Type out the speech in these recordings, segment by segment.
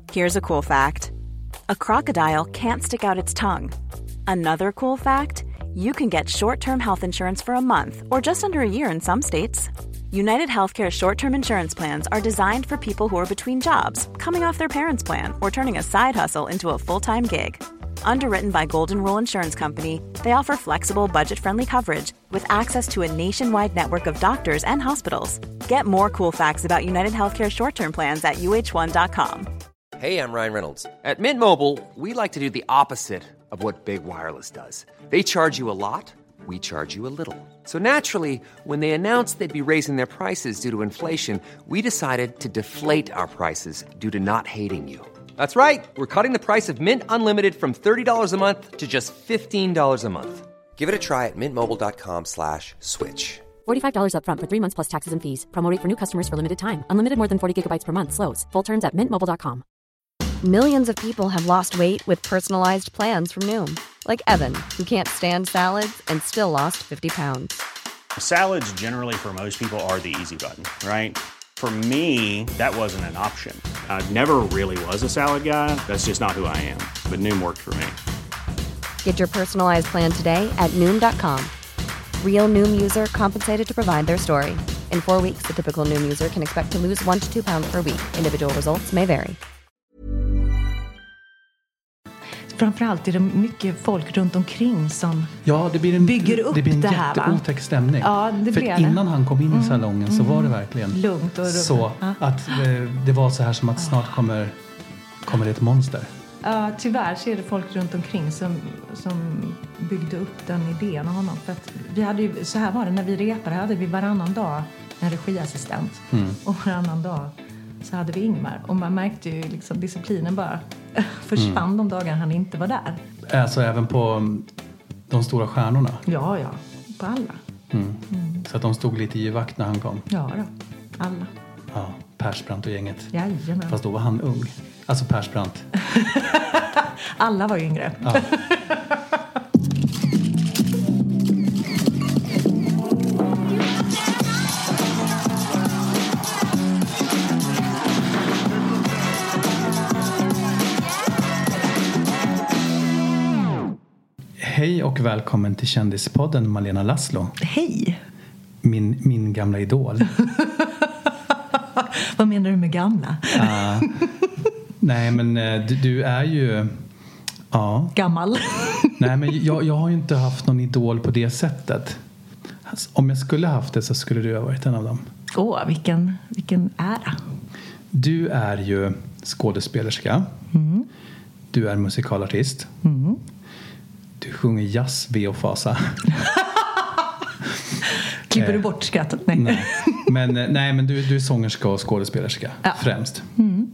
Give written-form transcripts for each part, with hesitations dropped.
Here's a cool fact. A crocodile can't stick out its tongue. Another cool fact, you can get short-term health insurance for a month or just under a year in some states. United Healthcare short-term insurance plans are designed for people who are between jobs, coming off their parents' plan, or turning a side hustle into a full-time gig. Underwritten by Golden Rule Insurance Company, they offer flexible, budget-friendly coverage with access to a nationwide network of doctors and hospitals. Get more cool facts about United Healthcare short-term plans at uh1.com. Hey, I'm Ryan Reynolds. At Mint Mobile, we like to do the opposite of what Big Wireless does. They charge you a lot, we charge you a little. So naturally, when they announced they'd be raising their prices due to inflation, we decided to deflate our prices due to not hating you. That's right. We're cutting the price of Mint Unlimited from $30 a month to just $15 a month. Give it a try at mintmobile.com/switch. $45 up front for 3 months plus taxes and fees. Promo rate for new customers for limited time. Unlimited more than 40 gigabytes per month. Slows full terms at mintmobile.com. Millions of people have lost weight with personalized plans from Noom. Like Evan, who can't stand salads and still lost 50 pounds. Salads generally for most people are the easy button, right? For me, that wasn't an option. I never really was a salad guy. That's just not who I am. But Noom worked for me. Get your personalized plan today at Noom.com. Real Noom user compensated to provide their story. In 4 weeks, the typical Noom user can expect to lose 1 to 2 pounds per week. Individual results may vary. Framförallt är det mycket folk runt omkring som bygger upp det blir en det här, jätteotäck stämning. Ja, det för blev innan han kom in i salongen så var det verkligen lugnt och så att det var så här som att snart kommer det ett monster. Ja, tyvärr så är det folk runt omkring som byggde upp den idén av honom. För att vi hade ju, så här var det när vi repade, hade vi varannan dag en regiassistent. Och varannan dag så hade vi Ingmar. Och man märkte ju liksom disciplinen bara försvann de dagar han inte var där. Alltså även på de stora stjärnorna? Ja, på alla. Så att de stod lite i vakt när han kom? Ja då, alla. Ja, Persbrandt och gänget. Jajamän. Fast då var han ung. Alltså Persbrandt. Alla var yngre. Ja. Hej och välkommen till Kändispodden, Malena Laszlo. Hej! Min gamla idol. Vad menar du med gamla? Nej, men du är ju... Ja. Gammal. Nej, men jag har ju inte haft någon idol på det sättet. Alltså, om jag skulle haft det så skulle du ha varit en av dem. Vilken ära. Du är ju skådespelerska. Du är musikalartist. Du sjunger jazz, ve och fasa. Klipper du bort skrattet? Nej. Men du är sångerska och skådespelerska främst.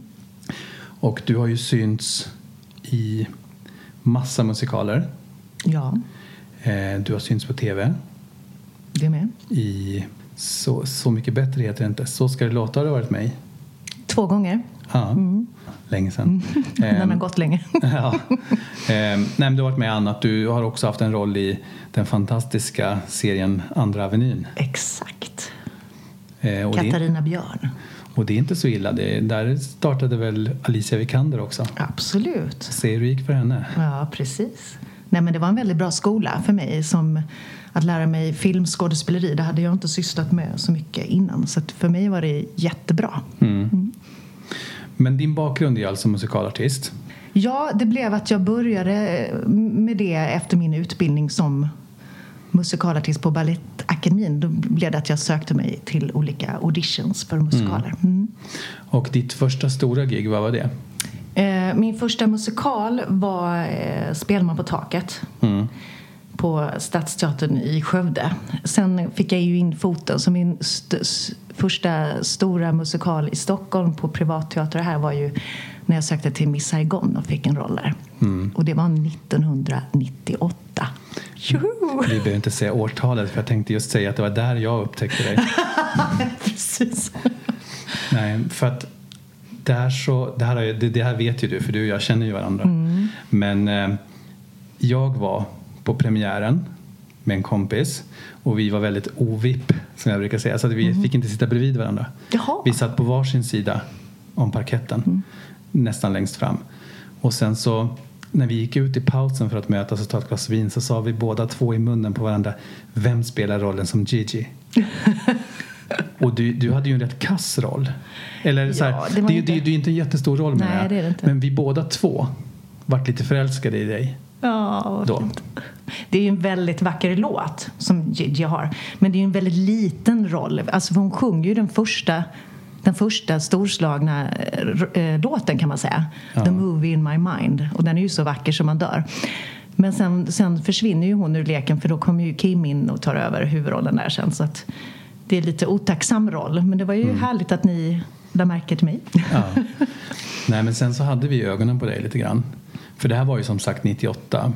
Och du har ju synts i massa musikaler. Ja. Du har synts på tv. Det med. I så mycket bättre heter det inte. Så ska det låta, har du varit med i. 2 gånger. Ja, länge sedan. Den har gått länge. Ja. Nej, men du har varit med annat. Du har också haft en roll i den fantastiska serien Andra Avenyn. Exakt. Och Katarina Björn. Och det är inte så illa. Där startade väl Alicia Vikander också. Absolut. Se hur det gick för henne. Ja, precis. Nej, men det var en väldigt bra skola för mig som att lära mig filmskådespeleri. Det hade jag inte sysslat med så mycket innan. Så att för mig var det jättebra. Men din bakgrund är alltså musikalartist? Ja, det blev att jag började med det efter min utbildning som musikalartist på Balettakademin. Då blev det att jag sökte mig till olika auditions för musikaler. Och ditt första stora gig, vad var det? Min första musikal var Spelman på taket. På Stadsteatern i Skövde. Sen fick jag ju in foten. Så min första stora musikal i Stockholm på privatteater här var ju när jag sökte till Miss Saigon och fick en roll där. Och det var 1998. Tjoho! Vi behöver inte säga årtalet, för jag tänkte just säga att det var där jag upptäckte dig. Precis. Nej, för att det här vet ju du, för du och jag känner ju varandra. Men jag var på premiären med en kompis och vi var väldigt ovipp, som jag brukar säga, så att vi fick inte sitta bredvid varandra. Jaha. Vi satt på varsin sida om parketten. nästan längst fram. Och sen så när vi gick ut i pausen för att mötas och ta ett glas vin så sa vi båda två i munnen på varandra: vem spelar rollen som Gigi? Och du hade ju en rätt kass roll. Eller så här, det är inte en jättestor roll med. Nej, det är det inte. Men vi båda två vart lite förälskade i dig. Ja, då. Fint. Det är ju en väldigt vacker låt som Gigi har. Men det är ju en väldigt liten roll. Alltså hon sjunger ju den första storslagna låten, kan man säga. Ja. The Movie in My Mind. Och den är ju så vacker som man dör. Men sen försvinner ju hon ur leken, för då kommer ju Kim in och tar över huvudrollen där sen. Så att det är lite otacksam roll. Men det var ju härligt att ni lade märke till mig. Ja. Nej, men sen så hade vi ögonen på dig lite grann. För det här var ju som sagt 98.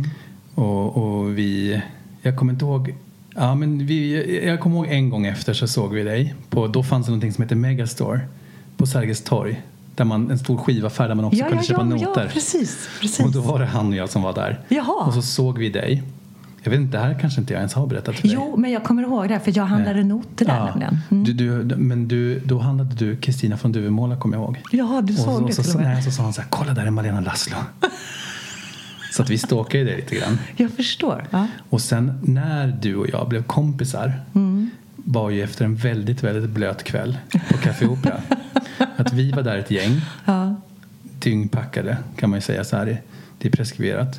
Och jag kommer inte ihåg. Ja, men jag kommer ihåg en gång efter så såg vi dig. Då fanns det någonting som heter Megastore på Sergels torg. Där en stor skivaffär där man också kunde köpa noter. Ja, precis. Och då var det han och jag som var där. Jaha. Och så såg vi dig. Jag vet inte, det här kanske inte jag ens har berättat för dig. Jo, men jag kommer ihåg det, för jag handlade noter där nämligen. Då handlade du Kristina från Duvemåla, kommer jag ihåg. Ja, du såg det till och med. Så sa han så här: kolla där är Malena Laszlo. Så att vi stalkade det lite grann. Jag förstår. Ja. Och sen när du och jag blev kompisar var ju efter en väldigt, väldigt blöt kväll på Café Opera. Att vi var där ett gäng. Ja. Tyngdpackade, kan man ju säga så här. Det är preskriberat.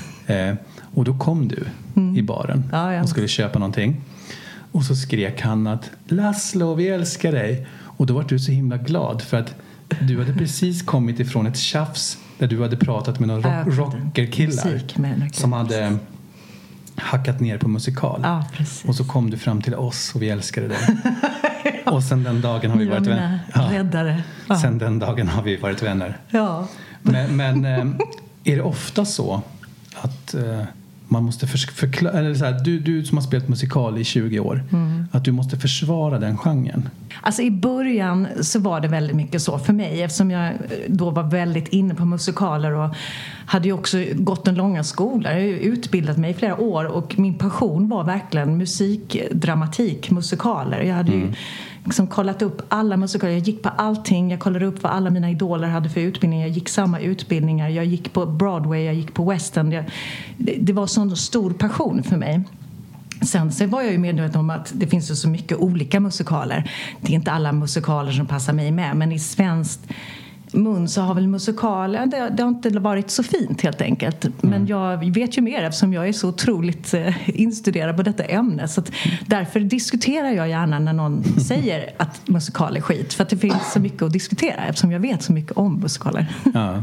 Och då kom du i baren och skulle köpa någonting. Och så skrek han att Laszlo, vi älskar dig. Och då var du så himla glad för att du hade precis kommit ifrån ett tjafs där du hade pratat med några rockerkillar som hade hackat ner på musikal. Ja, och så kom du fram till oss och vi älskade dig. Och sen den dagen har vi varit vänner. Räddare. Ja. Sen den dagen har vi varit vänner. Ja. Men är det ofta så att man måste förklara, eller så här, du som har spelat musikal i 20 år, att du måste försvara den genren? Alltså i början så var det väldigt mycket så för mig, eftersom jag då var väldigt inne på musikaler och hade ju också gått en långa skola. Jag har utbildat mig i flera år och min passion var verkligen musik, dramatik, musikaler. Jag hade ju liksom kollat upp alla musikaler. Jag gick på allting. Jag kollade upp vad alla mina idoler hade för utbildning. Jag gick samma utbildningar. Jag gick på Broadway, jag gick på West End. Det var sån stor passion för mig. Sen så var jag ju medveten om att det finns så mycket olika musikaler. Det är inte alla musikaler som passar mig med. Men i svenskt mun så har väl musikaler, det har inte varit så fint helt enkelt. Men jag vet ju mer eftersom jag är så otroligt instuderad på detta ämne. Så att därför diskuterar jag gärna när någon säger att musikal är skit. För att det finns så mycket att diskutera eftersom jag vet så mycket om musikaler. Ja.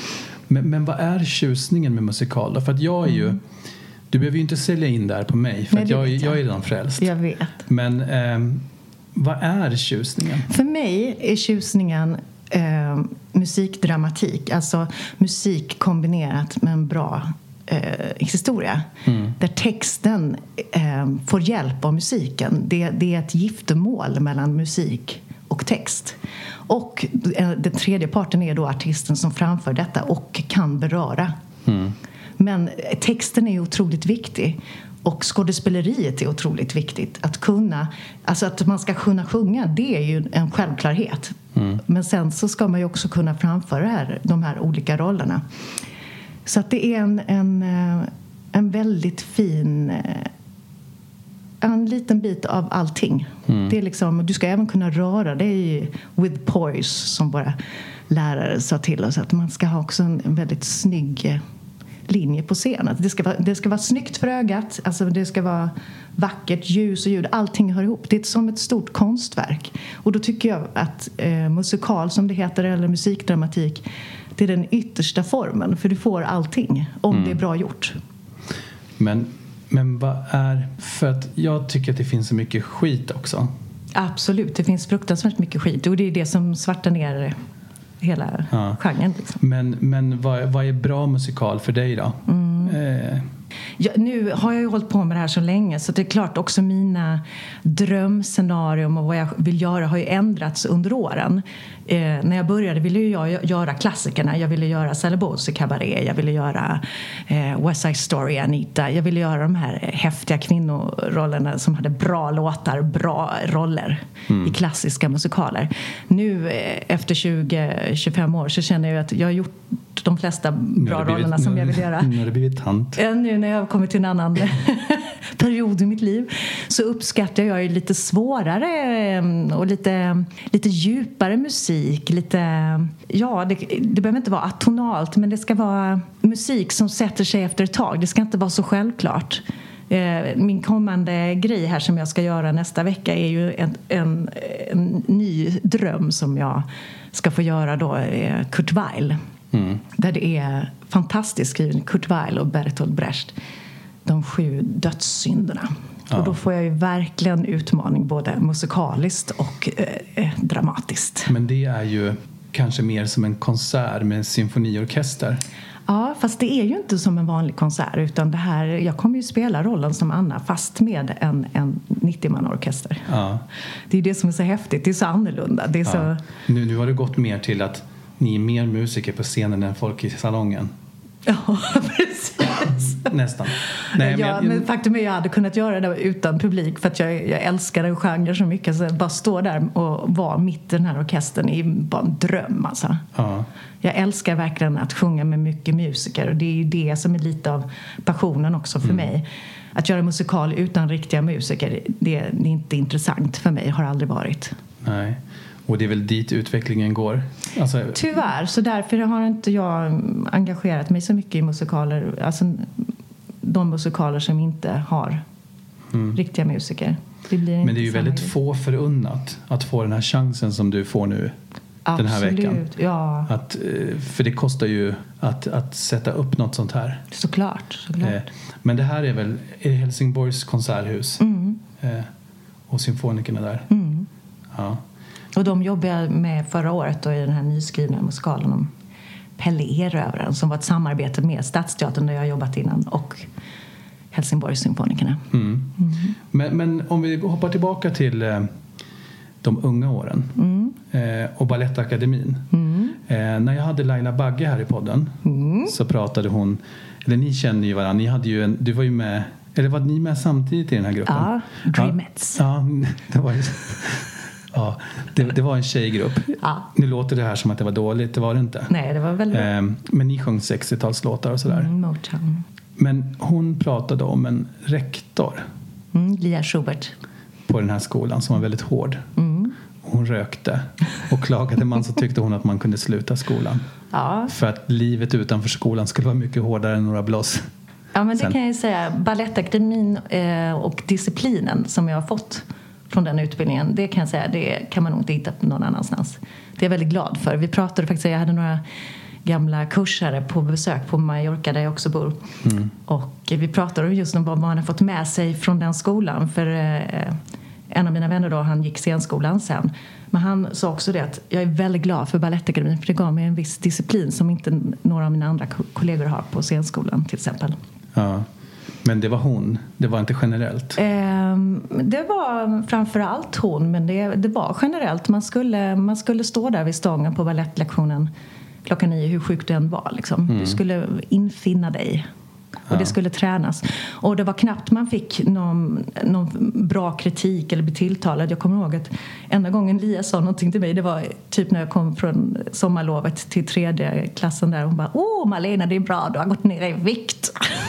Men vad är tjusningen med musikal då? För att jag är ju... Du behöver ju inte sälja in där på mig. För att jag är redan frälst. Jag vet. Men vad är tjusningen? För mig är tjusningen musikdramatik. Alltså musik kombinerat med en bra historia. Där texten får hjälp av musiken. Det är ett giftermål mellan musik och text. Och den tredje parten är då artisten som framför detta och kan beröra. Men texten är otroligt viktig. Och skådespeleriet är otroligt viktigt. Att man ska kunna sjunga, det är ju en självklarhet. Men sen så ska man ju också kunna framföra de här olika rollerna. Så att det är en väldigt fin... En liten bit av allting. Det är liksom, du ska även kunna röra dig with poise, som våra lärare sa till oss. Att man ska ha också en väldigt snygg linje på scenen. Det ska vara snyggt för ögat. Alltså det ska vara vackert, ljus och ljud. Allting hör ihop. Det är som ett stort konstverk. Och då tycker jag att musikal, som det heter, eller musikdramatik, det är den yttersta formen. För du får allting om det är bra gjort. Men vad är... För att jag tycker att det finns så mycket skit också. Absolut, det finns fruktansvärt mycket skit. Och det är det som svartar ner hela genren. Liksom. Men vad är bra musikal för dig då? Nu har jag ju hållit på med det här så länge, så det är klart också mina drömscenarium och vad jag vill göra har ju ändrats under åren. När jag började ville jag göra klassikerna. Jag ville göra Sally Bowles i Cabaret. Jag ville göra West Side Story, Anita. Jag ville göra de här häftiga kvinnorollerna som hade bra låtar, bra roller i klassiska musikaler. Nu efter 20-25 år så känner jag att jag har gjort de flesta bra rollerna som jag vill göra. Nu har det blivit tant. Nu när jag har kommit till en annan period i mitt liv så uppskattar jag ju lite svårare och lite djupare musik. Det behöver inte vara atonalt, men det ska vara musik som sätter sig efter ett tag. Det ska inte vara så självklart. Min kommande grej här som jag ska göra nästa vecka är ju en ny dröm som jag ska få göra då, Kurt Weill. Där det är fantastiskt skriven, Kurt Weill och Bertolt Brecht, de 7 dödssynderna. Ja. Och då får jag ju verkligen utmaning både musikaliskt och dramatiskt. Men det är ju kanske mer som en konsert med en symfoniorkester. Ja, fast det är ju inte som en vanlig konsert, utan det här, jag kommer ju spela rollen som Anna fast med en 90-mannaorkester. Ja. Det är det som är så häftigt, det är så annorlunda. Det är så... Nu har det gått mer till att ni är mer musiker på scenen än folk i salongen. Ja, precis. Nästan. Nej, men faktum är att jag hade kunnat göra det utan publik, för att jag älskar den genren så mycket, så bara stå där och vara mitt i den här orkestern är bara en dröm alltså. Ja. Jag älskar verkligen att sjunga med mycket musiker, och det är ju det som är lite av passionen också för mig. Att göra musikal utan riktiga musiker, det är inte intressant för mig, har aldrig varit. Nej. Och det är väl dit utvecklingen går? Alltså... Tyvärr, så därför har inte jag engagerat mig så mycket i musikaler. Alltså de musikaler som inte har riktiga musiker. Men det är ju väldigt få förunnat att få den här chansen som du får nu. Den här veckan. Ja. För det kostar ju att sätta upp något sånt här. Såklart. Men det här är väl Helsingborgs konserthus. Och symfonikerna där. Ja. Och de jobbade jag med förra året då, i den här nyskrivna musikalen om Pelle Erövraren, som var ett samarbete med Stadsteatern där jag jobbat innan och Helsingborgs symfonikerna. Men om vi hoppar tillbaka till de unga åren och Balettakademin. När jag hade Laila Bagge här i podden så pratade hon, eller ni känner ju varandra, ni hade ju du var ju med, eller var ni med samtidigt i den här gruppen? Ja, Dreamettes. Ja, det var ju... Ja, det var en tjejgrupp. Ja. Nu låter det här som att det var dåligt, det var det inte. Nej, det var väldigt men ni sjöng 60-talslåtar och sådär. Motown. Men hon pratade om en rektor. Lia Schubert. På den här skolan som var väldigt hård. Hon rökte. Och klagade man så tyckte hon att man kunde sluta skolan. Ja. För att livet utanför skolan skulle vara mycket hårdare än några blås. Ja, men det kan jag säga. Balettakademin och disciplinen som jag har fått från den utbildningen, det kan jag säga, det kan man nog inte hitta någon annanstans. Det är jag väldigt glad för. Vi pratade faktiskt, jag hade några gamla kursare på besök på Mallorca där jag också bor. Och vi pratade just om vad man har fått med sig från den skolan. För en av mina vänner då, han gick scenskolan sen. Men han sa också det att jag är väldigt glad för Balettakademin, för det gav mig en viss disciplin som inte några av mina andra kollegor har på scenskolan till exempel. Ja. Men det var hon, det var inte generellt? Det var framförallt hon, men det var generellt. Man skulle stå där vid stången på ballettlektionen 9:00, hur sjukt den var. Liksom. Du skulle infinna dig. Och det skulle tränas. Och det var knappt man fick någon bra kritik eller bli tilltalad. Jag kommer ihåg att enda gången Lia sa någonting till mig, det var typ när jag kom från sommarlovet till 3:e klassen där. Hon bara, Malena, det är bra, du har gått ner i vikt.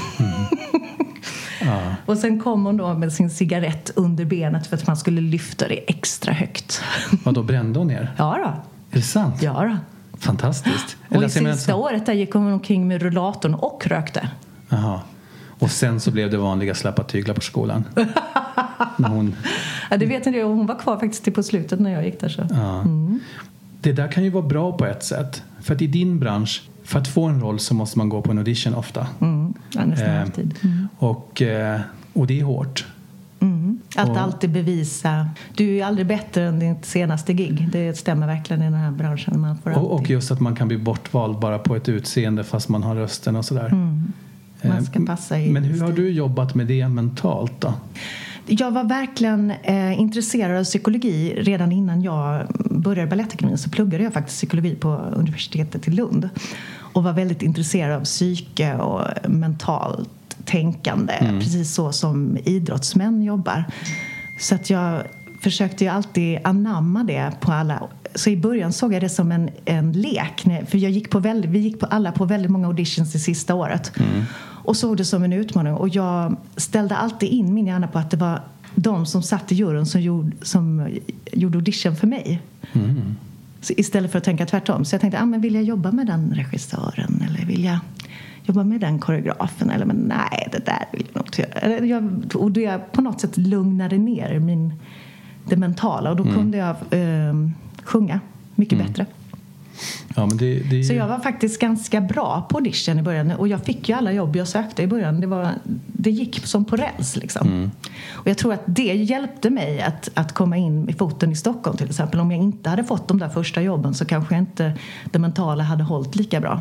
Ja. Och sen kom hon då med sin cigarett under benet för att man skulle lyfta det extra högt. Och då brände hon ner? Ja då. Är det sant? Ja då. Fantastiskt. Och i sista året där gick hon omkring med rullatorn och rökte. Jaha. Och sen så blev det vanliga släppa tyglar på skolan. När hon... Ja, det vet inte jag. Hon var kvar faktiskt till på slutet när jag gick där. Så. Ja. Det där kan ju vara bra på ett sätt. För att i din bransch, för att få en roll så måste man gå på en audition ofta. Ja, nästan alltid. Och det är hårt. Att alltid bevisa. Du är aldrig bättre än din senaste gig. Det stämmer verkligen i den här branschen. Man får och just att man kan bli bortvald bara på ett utseende fast man har rösten och sådär. Man ska passa i Men hur har du jobbat med det mentalt då? Jag var verkligen intresserad av psykologi redan innan jag började Balettakademin. Så pluggade jag faktiskt psykologi på universitetet i Lund. Och var väldigt intresserad av psyke och mentalt tänkande. Precis så som idrottsmän jobbar. Så att jag försökte ju alltid anamma det på alla. Så i början såg jag det som en lek. För vi gick alla på väldigt många auditions det sista året. Och såg det som en utmaning. Och jag ställde alltid in min hjärna på att det var de som satt i juryn som gjorde audition för mig. Så istället för att tänka tvärtom. Så jag tänkte, men vill jag jobba med den regissören? Eller vill jag jobba med den koreografen? Eller men nej, det där vill jag nog inte göra. Och det på något sätt lugnade ner det mentala. Och då kunde jag sjunga mycket bättre. Ja, men Så jag var faktiskt ganska bra på audition i början. Och jag fick ju alla jobb jag sökte i början. Det gick som på räls liksom. Och jag tror att det hjälpte mig att komma in i foten i Stockholm till exempel. Om jag inte hade fått de där första jobben så kanske inte det mentala hade hållit lika bra.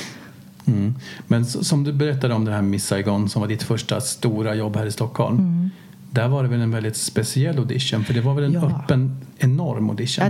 Men som du berättade om det här Miss Saigon som var ditt första stora jobb här i Stockholm. Där var det väl en väldigt speciell audition. För det var väl en öppen, enorm audition.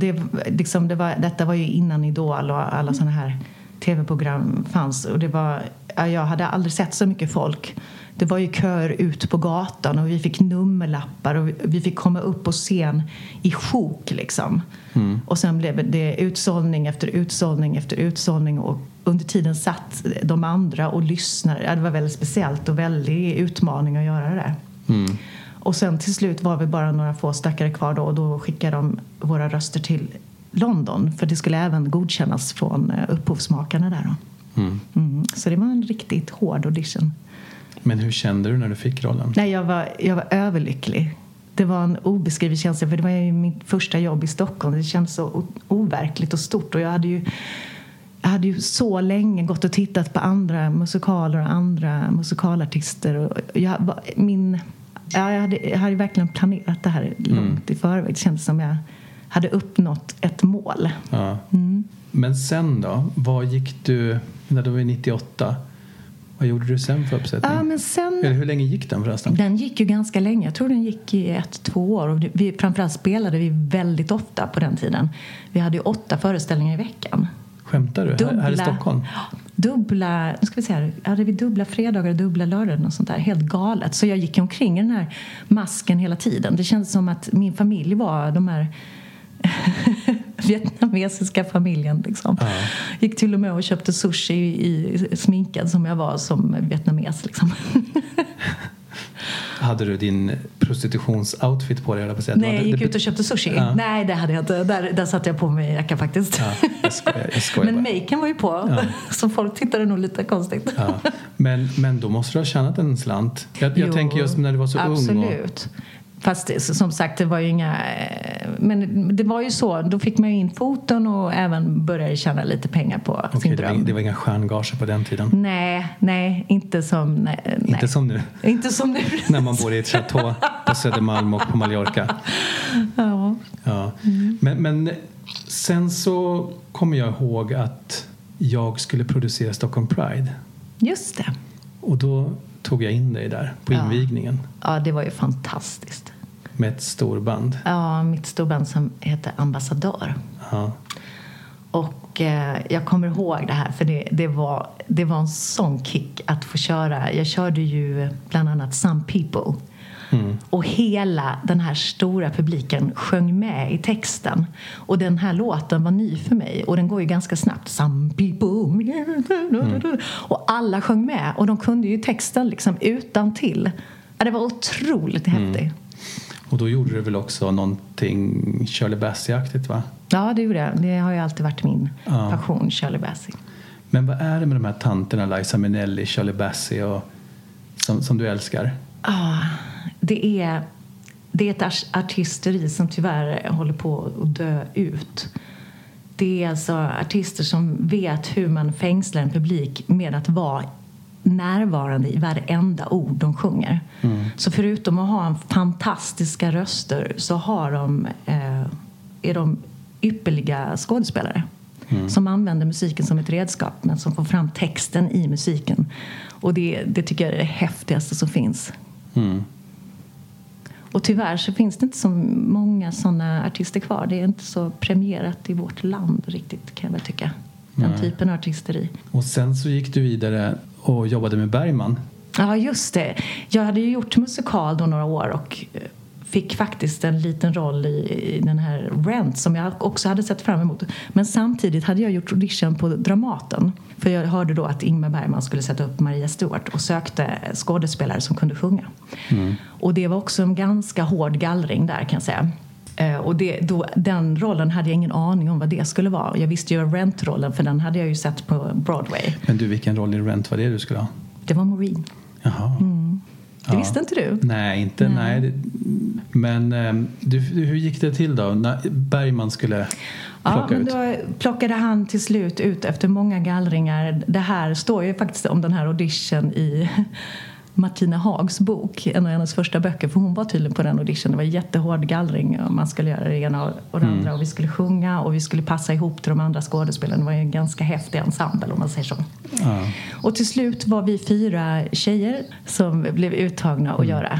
Ja, detta var ju innan Idol och alla såna här tv-program fanns. Och jag hade aldrig sett så mycket folk. Det var ju köer ut på gatan och vi fick nummerlappar och vi fick komma upp på scen i sjok liksom. Och sen blev det utsållning efter utsållning efter utsållning och under tiden satt de andra och lyssnade. Ja, det var väldigt speciellt och väldigt utmaning att göra det. Och sen till slut var vi bara några få stackare kvar då. Och då skickade de våra röster till London. För det skulle även godkännas från upphovsmakarna där då. Så det var en riktigt hård audition. Men hur kände du när du fick rollen? Nej, jag var överlycklig. Det var en obeskriven känsla. För det var ju mitt första jobb i Stockholm. Det kändes så overkligt och stort. Och jag hade ju så länge gått och tittat på andra musikaler och andra musikalartister. Och jag hade verkligen planerat det här långt i förväg. Det kändes som jag hade uppnått ett mål. Ja. Men sen då? Vad gick du när du var 98? Vad gjorde du sen för uppsättning? Ja, men sen, eller hur länge gick den förresten? Den gick ju ganska länge. Jag tror den gick i 1-2 år. Och framförallt spelade vi väldigt ofta på den tiden. Vi hade ju 8 föreställningar i veckan. Skämtar du? Här i Stockholm? Hade vi dubbla fredagar och dubbla lördagar och sånt där. Helt galet. Så jag gick omkring i den här masken hela tiden. Det kändes som att min familj var de här vietnamesiska familjen liksom. Gick till och med och köpte sushi i sminkad som jag var som vietnames liksom. Hade du din prostitutionsoutfit på dig? Nej, jag gick ut och köpte sushi. Ja. Nej, det hade jag inte. Där satte jag på mig jacka faktiskt. Ja, jag skojar men maken var ju på. Ja. Så folk tittade nog lite konstigt. Ja. Men då måste du ha tjänat en slant. Jag tänker just när du var så absolut. ung. Absolut. Fast som sagt, det var ju inga... Men det var ju så. Då fick man ju in foten och även började tjäna lite pengar på sin dröm. Det var inga stjärngager på den tiden? Nej, inte som... Nej. Inte som nu? Inte som nu. När man bor i ett chateau på Södermalm och på Mallorca. Ja. Men sen så kommer jag ihåg att jag skulle producera Stockholm Pride. Just det. Och då tog jag in dig där på invigningen. Ja, det var ju fantastiskt. Med ett storband. Ja, mitt storband som heter Ambassadör. Ja. Och jag kommer ihåg det här för det var en sån kick att få köra. Jag körde ju bland annat Some People. Och hela den här stora publiken sjöng med i texten. Och den här låten var ny för mig. Och den går ju ganska snabbt. Some people. Och alla sjöng med. Och de kunde ju texten liksom utan till. Ja, det var otroligt häftigt. Och då gjorde du väl också någonting Shirley Bassey-aktigt, va? Ja, det gjorde jag. Det har ju alltid varit min passion, Shirley Bassey. Men vad är det med de här tanterna, Liza Minnelli, Shirley Bassey och som du älskar? Ja, det är ett artisteri som tyvärr håller på att dö ut. Det är alltså artister som vet hur man fängslar en publik med att vara närvarande i varenda ord de sjunger. Så förutom att ha fantastiska röster så är de ypperliga skådespelare. som använder musiken som ett redskap men som får fram texten i musiken. Och det tycker jag är det häftigaste som finns. Och tyvärr så finns det inte så många sådana artister kvar. Det är inte så premierat i vårt land riktigt, kan jag väl tycka. Den typen av artisteri. Och sen så gick du vidare och jobbade med Bergman. Ja, just det. Jag hade ju gjort musikal då några år och fick faktiskt en liten roll i den här Rent som jag också hade sett fram emot. Men samtidigt hade jag gjort audition på Dramaten. För jag hörde då att Ingmar Bergman skulle sätta upp Maria Stuart och sökte skådespelare som kunde sjunga. Och det var också en ganska hård gallring där, kan jag säga. Och den rollen hade jag ingen aning om vad det skulle vara. Jag visste ju Rent-rollen, för den hade jag ju sett på Broadway. Men du, vilken roll i Rent var det du skulle ha? Det var Maureen. Jaha. Det visste inte du? Nej, inte. Nej. Men hur gick det till då när Bergman skulle plocka ut? Då plockade han till slut ut efter många gallringar. Det här står ju faktiskt om den här audition i Martina Hags bok, en av hennes första böcker, för hon var tydligen på den audition. Det var jättehård gallring och man skulle göra det ena och det andra och vi skulle sjunga och vi skulle passa ihop till de andra skådespelarna. Det var ju en ganska häftig ensemble, om man säger så. Och till slut var vi 4 tjejer som blev uttagna att göra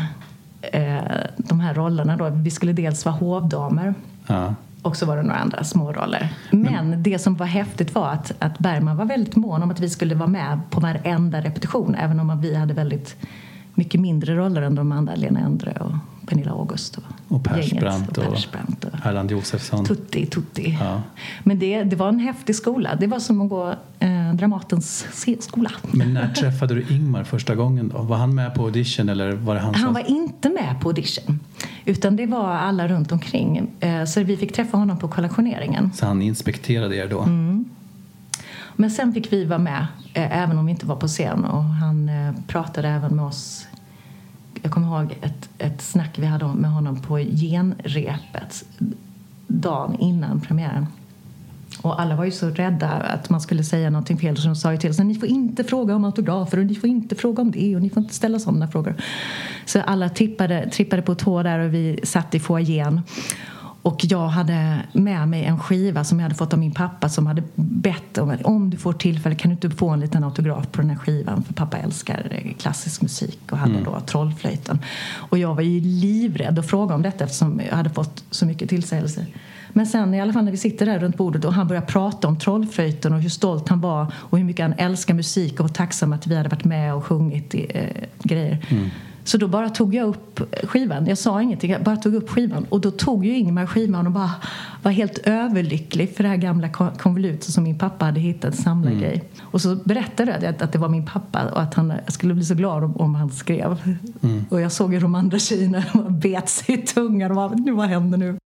de här rollerna då. Vi skulle dels vara hovdamer och så var det några andra små roller. Men det som var häftigt var att Bergman var väldigt mån om att vi skulle vara med på varenda repetition. Även om vi hade väldigt mycket mindre roller än de andra. Lena Endre och Pernilla August och Persbrandt och Erland Josefsson. Tutti. Ja. Men det var en häftig skola. Det var som att gå Dramatens skola. Men när träffade du Ingmar första gången då? Var han med på audition eller var det han som... Han var inte med på audition. Utan det var alla runt omkring. Så vi fick träffa honom på kollationeringen. Så han inspekterade er då? Men sen fick vi vara med, även om vi inte var på scen. Och han pratade även med oss. Jag kommer ihåg ett snack vi hade med honom på genrepet dagen innan premiären. Och alla var ju så rädda att man skulle säga någonting fel. Så de sa ju till oss, ni får inte fråga om autografer och ni får inte fråga om det och ni får inte ställa sådana frågor. Så alla trippade på tå där och vi satt i foajén. Och jag hade med mig en skiva som jag hade fått av min pappa som hade bett om du får tillfälle kan du inte få en liten autograf på den här skivan, för pappa älskar klassisk musik och hade då trollflöjten. Och jag var ju livrädd att fråga om detta eftersom jag hade fått så mycket tillsägelser. Men sen i alla fall när vi sitter där runt bordet och han börjar prata om trollflöjten och hur stolt han var och hur mycket han älskar musik och var tacksam att vi hade varit med och sjungit grejer. Så då bara tog jag upp skivan. Jag sa ingenting, jag bara tog upp skivan. Och då tog ju Ingmar skivan och bara var helt överlycklig för det här gamla konvolutet som min pappa hade hittat, samlad grej. Och så berättade jag att det var min pappa och att han skulle bli så glad om han skrev. Och jag såg ju de andra tjejerna bet sig i tungan och bara, vad händer nu?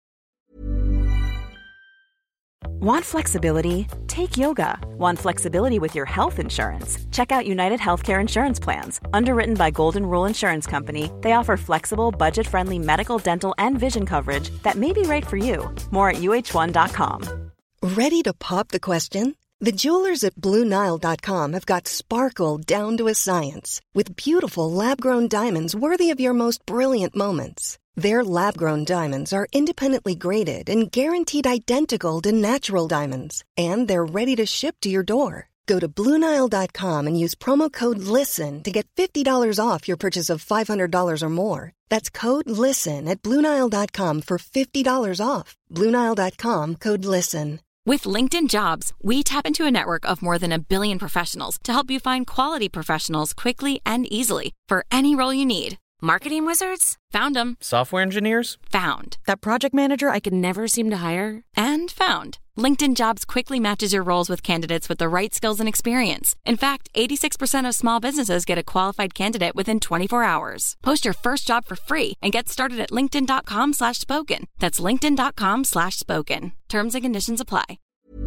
Want flexibility? Take yoga. Want flexibility with your health insurance? Check out United Healthcare Insurance Plans. Underwritten by Golden Rule Insurance Company, they offer flexible, budget-friendly medical, dental, and vision coverage that may be right for you. More at uh1.com. Ready to pop the question? The jewelers at BlueNile.com have got sparkle down to a science with beautiful lab-grown diamonds worthy of your most brilliant moments. Their lab-grown diamonds are independently graded and guaranteed identical to natural diamonds. And they're ready to ship to your door. Go to BlueNile.com and use promo code LISTEN to get $50 off your purchase of $500 or more. That's code LISTEN at BlueNile.com for $50 off. BlueNile.com, code LISTEN. With LinkedIn Jobs, we tap into a network of more than 1 billion professionals to help you find quality professionals quickly and easily for any role you need. Marketing wizards? Found them. Software engineers? Found. That project manager I could never seem to hire? And found. LinkedIn Jobs quickly matches your roles with candidates with the right skills and experience. In fact, 86% of small businesses get a qualified candidate within 24 hours. Post your first job for free and get started at linkedin.com/spoken. That's linkedin.com/spoken. Terms and conditions apply.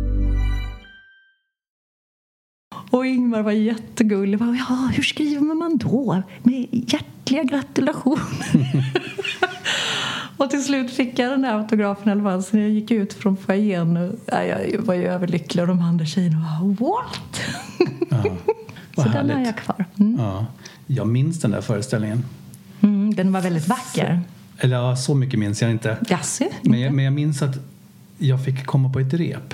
Och Ingmar var jättegullig. Ja, hur skriver man då? Med hjärtliga gratulationer. Och till slut fick jag den där autografen i alla fall. Så jag gick ut från foajén och jag var ju överlycklig. Och de andra tjejerna var, what? Ja, så härligt. den har jag kvar. Ja, jag minns den där föreställningen. Den var väldigt vacker. Eller ja, så mycket minns jag inte. Jaså? Men jag minns att jag fick komma på ett rep.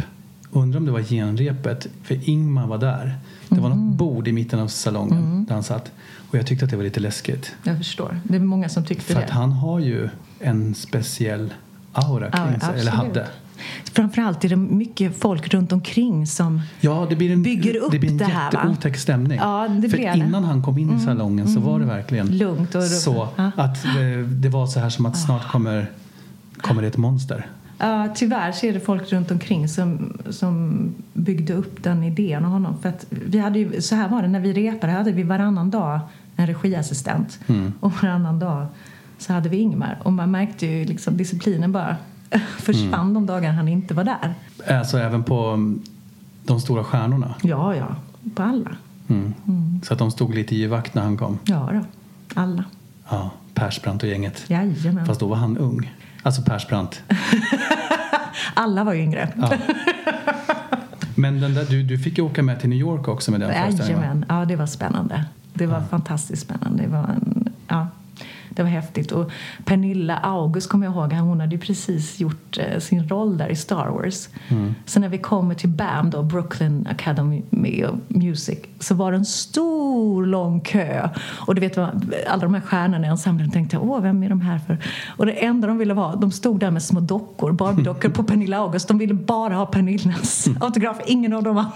undrar om det var genrepet, för Ingmar var där. Det var något bord i mitten av salongen där han satt. Och jag tyckte att det var lite läskigt. Jag förstår. Det är många som tyckte för det. För att han har ju en speciell aura kring sig, eller hade. Framförallt är det mycket folk runt omkring som bygger upp det här. Det blir en jätteotäck stämning. Ja, det för innan han kom in i salongen så var det verkligen lugnt och så att det var så här som att snart kommer det ett monster. Ja, tyvärr så är det folk runt omkring som byggde upp den idén av honom. För att vi hade ju, så här var det när vi repade, hade vi varannan dag en regiassistent. Och varannan dag så hade vi Ingmar. Och man märkte ju liksom disciplinen bara försvann de dagar han inte var där. Alltså även på de stora stjärnorna? Ja, på alla. Så att de stod lite i vakt när han kom? Ja då, alla. Ja, Persbrandt och gänget. Jajamän. Fast då var han ung. Alltså Persbrandt. Alla var ju yngre. Ja. Men den där, du fick ju åka med till New York också med den föreställningen. Jajamän, ja det var spännande. Det var fantastiskt spännande. Det var häftigt. Och Pernilla August kommer jag ihåg, hon hade ju precis gjort sin roll där i Star Wars. Så när vi kommer till BAM då, Brooklyn Academy of Music, så var det en stor lång kö. Och du vet vad, alla de här stjärnorna i ensemblen tänkte, vem är de här för? Och det enda de ville vara, de stod där med små dockor, Barbie-dockor på Pernilla August. De ville bara ha Pernillas autograf, ingen av de andra.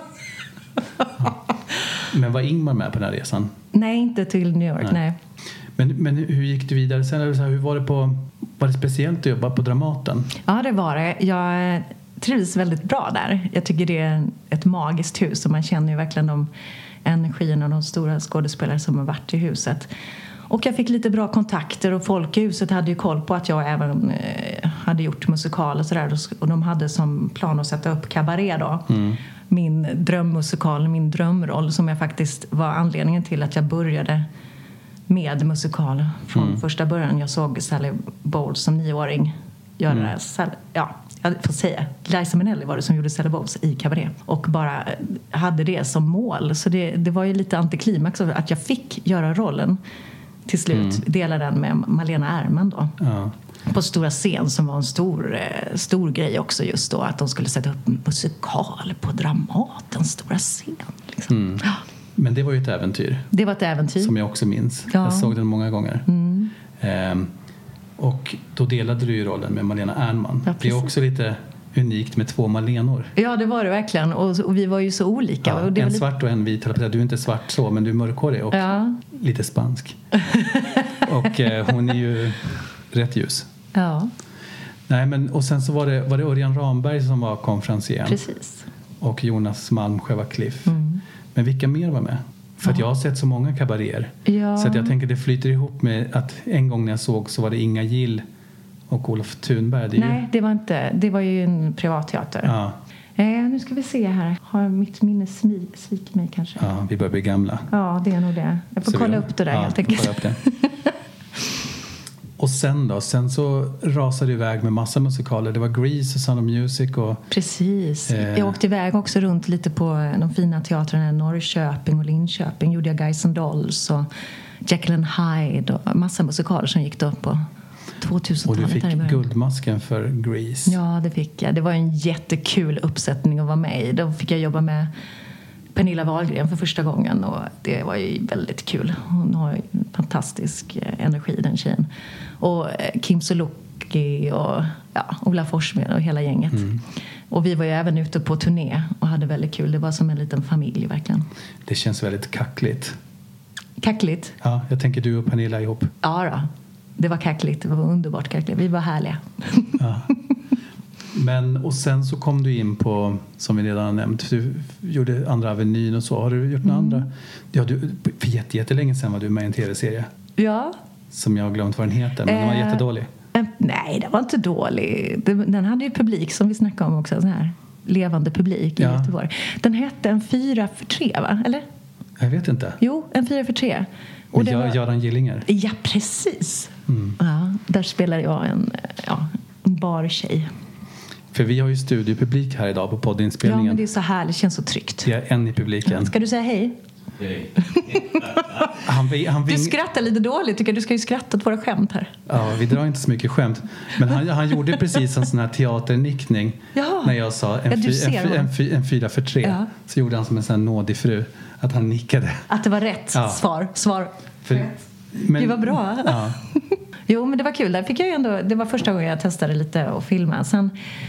Men var Ingmar med på den här resan? Nej, inte till New York, nej. Men hur gick du vidare sen? Hur var det speciellt att jobba på Dramaten? Ja, det var det. Jag trivs väldigt bra där. Jag tycker det är ett magiskt hus och man känner ju verkligen de energierna och de stora skådespelare som har varit i huset. Och jag fick lite bra kontakter och folk i huset hade ju koll på att jag även hade gjort musikal och sådär. Och de hade som plan att sätta upp Cabaret då. Min drömmusikal, min drömroll som jag faktiskt var anledningen till att jag började med musikal från första början. Jag såg Sally Bowles som 9-åring göra det. Ja, jag får säga. Liza Minnelli var det som gjorde Sally Bowles i Cabaret. Och bara hade det som mål. Så det var ju lite antiklimax att jag fick göra rollen till slut. Dela den med Malena Ärman då. Ja. På stora scen som var en stor grej också just då. Att de skulle sätta upp en musikal på Dramatens stora scen. Liksom. Men det var ju ett äventyr. Det var ett äventyr. Som jag också minns. Ja. Jag såg den många gånger. Och då delade du ju rollen med Malena Ärman. Ja, det är också lite unikt med 2 Malenor. Ja, det var det verkligen. Och vi var ju så olika. Ja, och det en var svart och en vit. Du är inte svart så, men du är mörkhårig och lite spansk. Och hon är ju rätt ljus. Ja. Nej, men och sen så var det Örjan Ramberg som var konferencier. Precis. Och Jonas Malmsjö var Cliff. Men vilka mer var med? För att jag har sett så många kabaréer. Ja. Så att jag tänker det flyter ihop med att en gång när jag såg så var det Inga Gill och Olof Thunberg. Nej, det var inte. Det var ju en privatteater. Ja. Nu ska vi se här. Har mitt minne svikit mig kanske? Ja, vi börjar bli gamla. Ja, det är nog det. Jag får kolla upp det där helt enkelt. Kolla upp det. Och sen så rasade du iväg med massa musikaler. Det var Grease och Sound of Music. Och, precis. Jag åkte iväg också runt lite på de fina teatrarna. Norrköping och Linköping. Gjorde jag Guys and Dolls och Jekyll and Hyde. Och massa musikaler som gick då på 2000-talet. Och du fick Guldmasken för Grease. Ja, det fick jag. Det var en jättekul uppsättning att vara med i. Då fick jag jobba med Pernilla Wahlgren för första gången och det var ju väldigt kul. Hon har ju fantastisk energi, den tjejen. Och Kim Sulocki och Ola Forssmed och hela gänget. Och vi var ju även ute på turné och hade väldigt kul. Det var som en liten familj verkligen. Det känns väldigt kackligt. Kackligt? Ja, jag tänker du och Pernilla ihop. Ja då. Det var kackligt. Det var underbart kackligt. Vi var härliga. Ja. Men och sen så kom du in på, som vi redan har nämnt, du gjorde Andra Avenyn och så. Har du gjort några andra? Ja, för jättelänge sedan var du med i en tv-serie. Ja. Som jag har glömt vad den heter, men den var jättedålig. Nej, den var inte dålig. Den hade ju publik som vi snackade om också, sån här levande publik i Göteborg. Den hette En 4 för 3, va? Eller? Jag vet inte. Jo, En 4 för 3. Och Göran Gillinger. Ja, precis. Ja, där spelar jag en bartjej. För vi har ju studiepublik här idag på poddinspelningen. Ja, men det är så härligt, det känns så tryggt. Det är en i publiken. Ska du säga hej? Du skrattar lite dåligt, tycker jag. Du ska ju skratta åt våra skämt här. Ja, vi drar inte så mycket skämt. Men han gjorde precis en sån här teaternickning. Ja. När jag sa en 4 för 3. Ja. Så gjorde han som en sån här nådig fru. Att han nickade. Att det var rätt svar. Gud vad bra. Ja. Jo, men det var kul. Där fick jag ju ändå, det var första gången jag testade lite att filma. Sen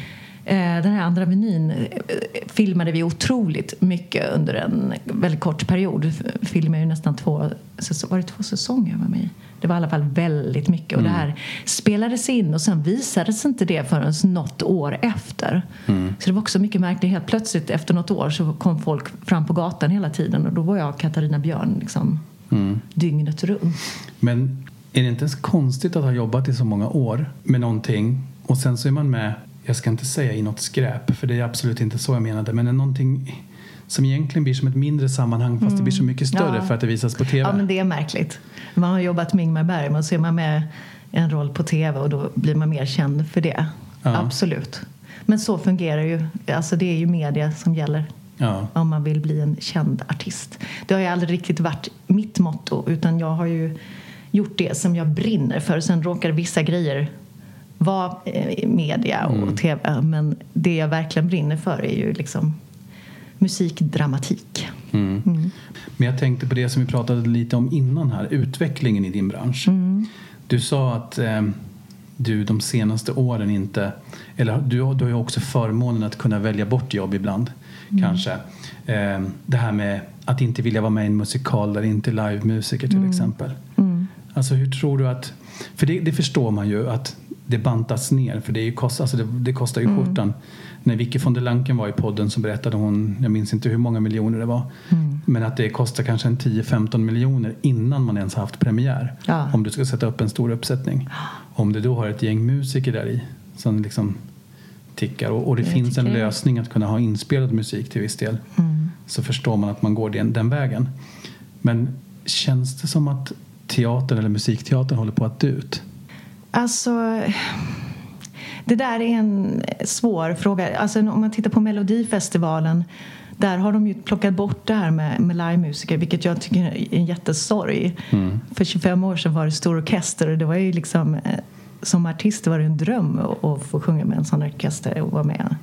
den här andra menyn filmade vi otroligt mycket under en väldigt kort period. Filmade ju nästan 2 säsonger jag var med i. Det var i alla fall väldigt mycket. Och det här spelades in och sen visades inte det förrän något år efter. Så det var också mycket märkligt. Helt plötsligt efter något år så kom folk fram på gatan hela tiden. Och då var jag Katarina Björn liksom dygnet runt. Men är det inte ens konstigt att ha jobbat i så många år med någonting och sen så är man med, jag ska inte säga i något skräp, för det är absolut inte så jag menade, men är någonting som egentligen blir som ett mindre sammanhang fast det blir så mycket större för att det visas på tv. Ja, men det är märkligt. Man har jobbat med Ingmar Bergman och så är man med en roll på tv och då blir man mer känd för det. Ja. Absolut. Men så fungerar ju, alltså det är ju media som gäller. Ja. Om man vill bli en känd artist. Det har ju aldrig riktigt varit mitt motto, utan jag har ju gjort det som jag brinner för. Sen råkar vissa grejer vara media och tv, men det jag verkligen brinner för är ju liksom musikdramatik. Men jag tänkte på det som vi pratade lite om innan här, utvecklingen i din bransch. Du sa att du de senaste åren inte, eller du har ju också förmånen att kunna välja bort jobb ibland kanske. Det här med att inte vilja vara med i en musikal där inte livemusiker till exempel. Alltså hur tror du att, för det förstår man ju att det bantas ner, för det är ju det kostar ju skjortan. När Vicky von der Lanken var i podden så berättade hon, jag minns inte hur många miljoner det var, men att det kostar kanske 10-15 miljoner innan man ens har haft premiär. Om du ska sätta upp en stor uppsättning. Om du då har ett gäng musiker där i som liksom tickar och det finns en lösning att kunna ha inspelad musik till viss del, så förstår man att man går den vägen. Men känns det som att teatern eller musikteatern håller på att dö ut? Alltså, det där är en svår fråga. Alltså, om man tittar på Melodifestivalen, där har de ju plockat bort det här med livemusiker, vilket jag tycker är en jättesorg. För 25 år sedan var det stor orkester och det var ju liksom, som artist var det en dröm att få sjunga med en sån orkester och vara med.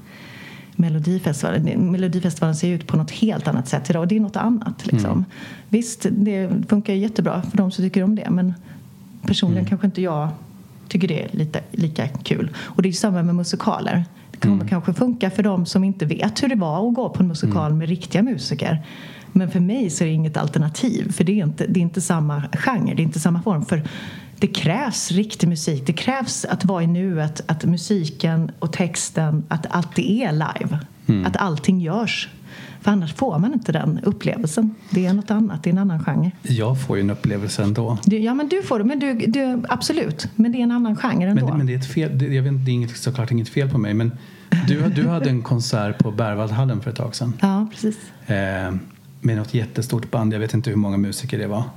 Melodifestivalen ser ut på något helt annat sätt idag och det är något annat liksom. Visst, det funkar jättebra för de som tycker om det, men personligen kanske inte jag tycker det är lika kul. Och det är ju samma med musikaler. Det kommer kanske funka för de som inte vet hur det var att gå på en musikal med riktiga musiker. Men för mig så är det inget alternativ, för det är inte samma genre, det är inte samma form. För det krävs riktig musik, det krävs att vara i nuet, att musiken och texten, att allt det är live, att allting görs. För annars får man inte den upplevelsen. Det är något annat, det är en annan genre. Jag får ju en upplevelse ändå. Ja, men du får det, men du absolut. Men det är en annan genre ändå. Men det är ett fel, jag vet inte, det är såklart inget fel på mig, men du hade en konsert på Berwaldhallen för ett tag sedan. Ja, precis. Med något jättestort band, jag vet inte hur många musiker det var.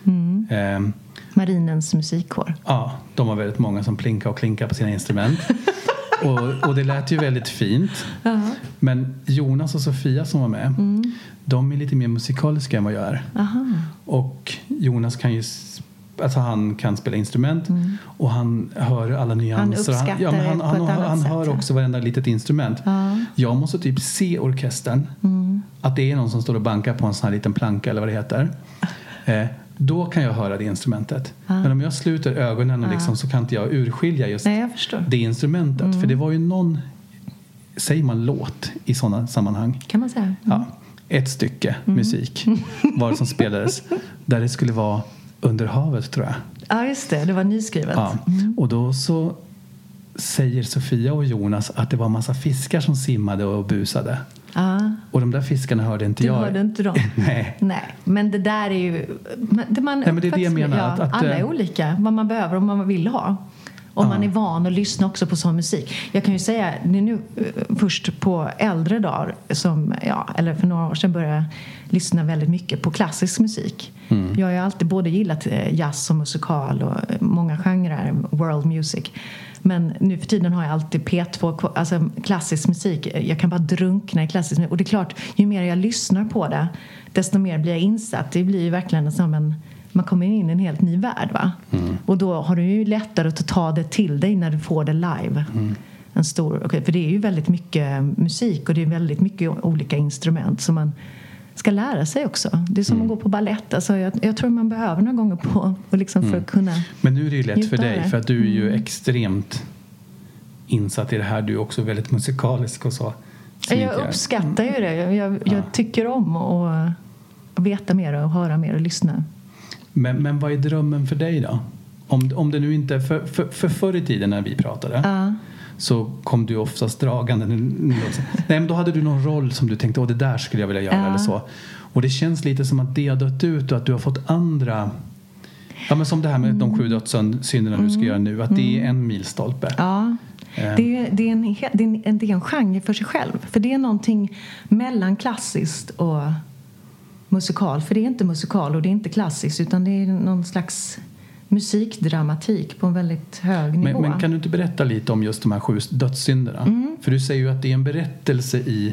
Marinens musikkår. Ja, de var väldigt många som plinkade och klinkade på sina instrument. och det lät ju väldigt fint. Uh-huh. Men Jonas och Sofia som var med, de är lite mer musikaliska än vad jag är. Uh-huh. Och Jonas kan ju, alltså han kan spela instrument och han hör alla nyanser. Han hör också varenda litet instrument. Uh-huh. Jag måste typ se orkestern, att det är någon som står och bankar på en sån här liten planka eller vad det heter. Då kan jag höra det instrumentet. Men om jag sluter ögonen och liksom, så kan inte jag urskilja just det instrumentet. För det var ju någon, säger man låt i sådana sammanhang? Kan man säga. Ja, ett stycke musik var det som spelades. Där det skulle vara Under havet, tror jag. Ja, just det. Det var nyskrivet. Ja. Och då så säger Sofia och Jonas att det var en massa fiskar som simmade och busade. Och de där fiskarna hörde inte jag. Du hörde inte dem? Nej, men det där är ju... Nej, men det är det jag menar. Att alla är olika. Vad man behöver och vad man vill ha. Om man är van att lyssna också på sån musik. Jag kan ju säga, det är nu först på äldre dagar som, eller för några år sedan började jag lyssna väldigt mycket på klassisk musik. Jag har ju alltid både gillat jazz och musikal och många genrer, world music. Men nu för tiden har jag alltid P2, alltså klassisk musik. Jag kan bara drunkna i klassisk musik. Och det är klart, ju mer jag lyssnar på det, desto mer blir jag insatt. Det blir ju verkligen som man kommer in i en helt ny värld, va? Och då har du ju lättare att ta det till dig när du får det live. För det är ju väldigt mycket musik och det är väldigt mycket olika instrument som man ska lära sig också. Det är som att gå på ballett. Alltså jag tror man behöver några gånger på och liksom för att kunna. Men nu är det ju lätt för dig, för att du är ju extremt insatt i det här. Du är också väldigt musikalisk och så. Jag uppskattar ju det. Jag tycker om att veta mer och höra mer och lyssna. Men vad är drömmen för dig då? Om det nu inte för förr i tiden när vi pratade så kom du oftast dragande. Nej, men då hade du någon roll som du tänkte, det där skulle jag vilja göra eller så. Och det känns lite som att det har dött ut och att du har fått andra... Ja, men som det här med de 7 dödssynderna du ska göra nu. Att det är en milstolpe. Ja, det är en genre för sig själv. För det är någonting mellan klassiskt och musikal. För det är inte musikal och det är inte klassiskt, utan det är någon slags musikdramatik på en väldigt hög nivå. Men kan du inte berätta lite om just de här 7 dödssynderna? För du säger ju att det är en berättelse i...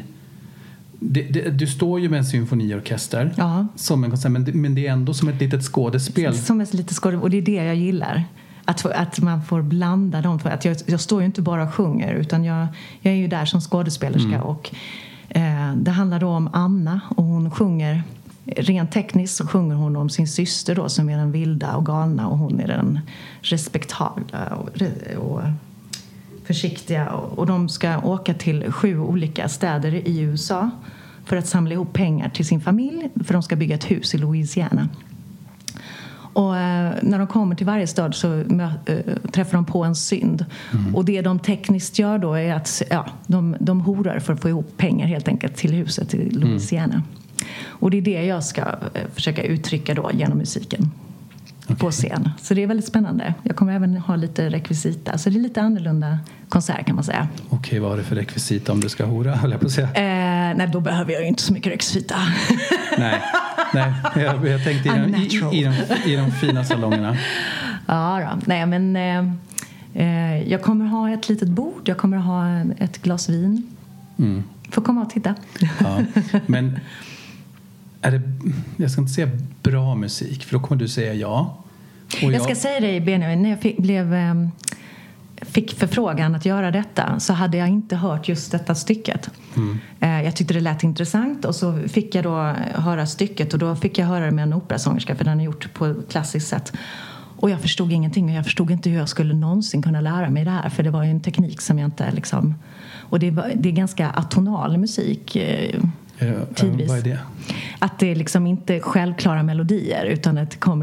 Du står ju med en symfoniorkester som en konsert, men det är ändå som ett litet skådespel. Som ett litet skådespel, och det är det jag gillar. Att man får blanda dem. Att jag står ju inte bara och sjunger, utan jag är ju där som skådespelerska. Och det handlar då om Anna, och hon sjunger... Rent tekniskt så sjunger hon om sin syster då, som är den vilda och galna, och hon är den respektabla och försiktiga. Och de ska åka till 7 olika städer i USA för att samla ihop pengar till sin familj, för de ska bygga ett hus i Louisiana. Och när de kommer till varje stad så träffar de på en synd. Och det de tekniskt gör då är att de horar för att få ihop pengar helt enkelt till huset i Louisiana. Och det är det jag ska försöka uttrycka då genom musiken på scen. Så det är väldigt spännande. Jag kommer även ha lite rekvisita. Så det är lite annorlunda konsert, kan man säga. Okej, vad är det för rekvisita om du ska hora, höll jag på att säga? Nej, då behöver jag ju inte så mycket rekvisita. Nej, jag tänkte i de fina salongerna. Ja då. Nej, men jag kommer ha ett litet bord. Jag kommer ha ett glas vin. Får komma och titta. Ja, men är det, jag ska inte säga bra musik, för då kommer du säga ja. Och jag ska säga dig, Benjamin, när jag fick förfrågan att göra detta, så hade jag inte hört just detta stycket. Jag tyckte det lät intressant, och så fick jag då höra stycket, och då fick jag höra det med en operasångerska, för den är gjort på ett klassiskt sätt. Och jag förstod ingenting, och jag förstod inte hur jag skulle någonsin kunna lära mig det här, för det var ju en teknik som jag inte liksom... Och det är ganska atonal musik tidvis. Vad är det? Att det är liksom inte självklara melodier, utan att det kommer...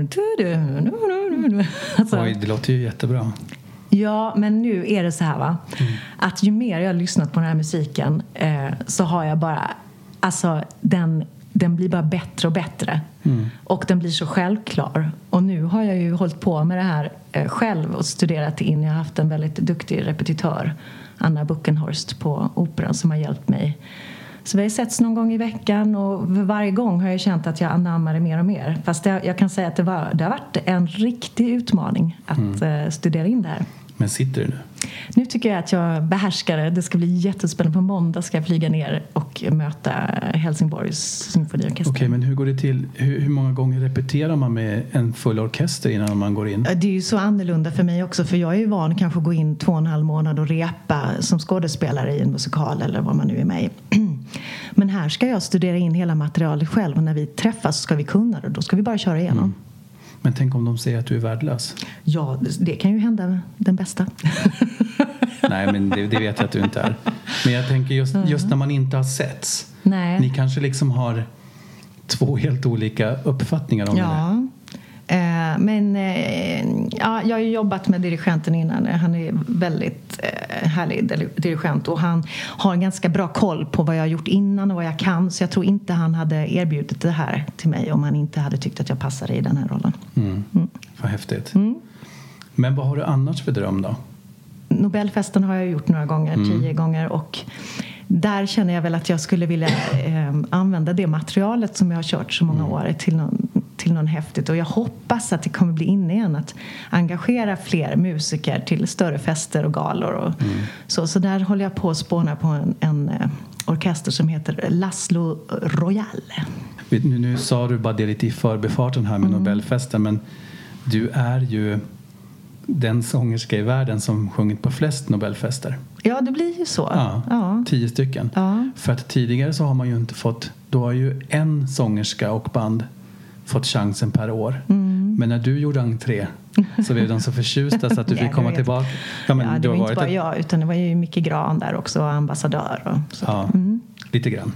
Alltså, oj, det låter ju jättebra. Ja, men nu är det så här, va? Att ju mer jag har lyssnat på den här musiken så har jag bara... Alltså, den blir bara bättre och bättre. Och den blir så självklar. Och nu har jag ju hållit på med det här själv och studerat in. Jag har haft en väldigt duktig repetitör, Anna Buckenhorst, på operan, som har hjälpt mig. Så vi har setts någon gång i veckan, och varje gång har jag känt att jag anammar det mer och mer. Fast jag kan säga att det har varit en riktig utmaning att studera in det här. Men sitter du nu? Nu tycker jag att jag behärskar det. Det ska bli jättespännande. På måndag ska jag flyga ner och möta Helsingborgs symfoniorkester. Okej, men hur går det till? Hur många gånger repeterar man med en full orkester innan man går in? Det är ju så annorlunda för mig också. För jag är ju van kanske att gå in 2,5 månader och repa som skådespelare i en musikal eller vad man nu är med i. Men här ska jag studera in hela materialet själv. Och när vi träffas ska vi kunna det. Då ska vi bara köra igenom. Men tänk om de säger att du är värdelös? Ja, det kan ju hända den bästa. Nej, men det vet jag att du inte är. Men jag tänker just när man inte har setts. Nej. Ni kanske liksom har 2 helt olika uppfattningar om det. Men jag har ju jobbat med dirigenten innan. Han är väldigt härlig dirigent, och han har en ganska bra koll på vad jag har gjort innan och vad jag kan. Så jag tror inte han hade erbjudit det här till mig om han inte hade tyckt att jag passade i den här rollen. Vad häftigt. Men vad har du annars för dröm då? Nobelfesten har jag gjort några gånger, 10 gånger, och där känner jag väl att jag skulle vilja använda det materialet som jag har kört så många år till till någon häftigt. Och jag hoppas att det kommer bli inne igen att engagera fler musiker till större fester och galor. Och så där håller jag på att spåna på en orkester som heter Laszlo Royale. Nu sa du bara det lite i förbifarten här med Nobelfesten, men du är ju den sångerska i världen som sjungit på flest Nobelfester. Ja, det blir ju så. Ja. 10 stycken. Ja. För att tidigare så har man ju inte fått, då har ju en sångerska och band fått chansen per år. Men när du gjorde entré så blev de så förtjusta så att du fick komma tillbaka. Ja, men det var inte bara jag, utan det var ju Micke Gran där också, ambassadör. Och så. Ja, lite grann.